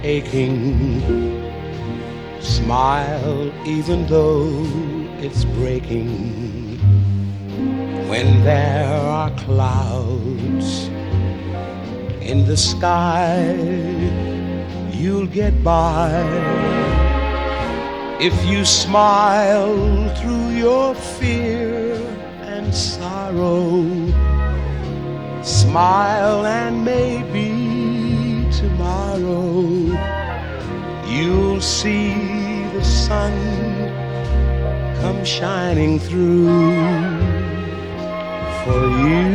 aching. Smile even though it's breaking. When there are clouds in the sky, you'll get by if you smile through your fear and sorrow. Smile and maybe tomorrow you'll see the sun come shining through for you.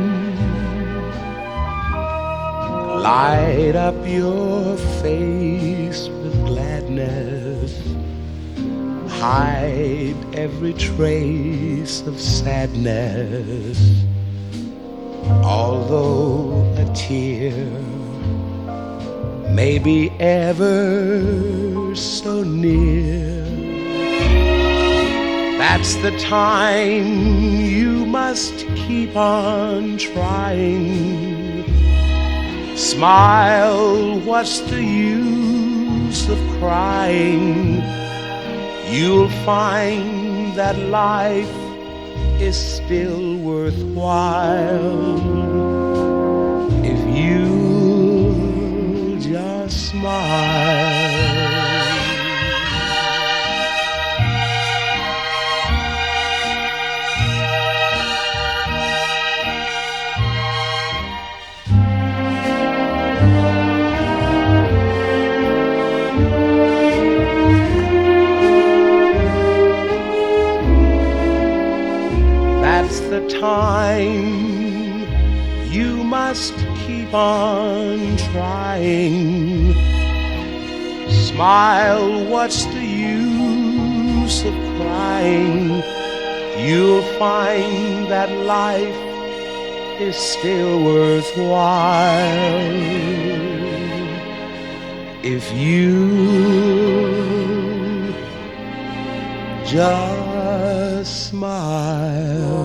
Light up your face with gladness. Hide every trace of sadness. Although a tear may be ever so near, that's the time you must keep on trying. Smile, what's the use of crying? You'll find that life is still worthwhile if you just smile. That's the time you must keep on trying. Smile, what's the use of crying? You'll find that life is still worthwhile if you just smile.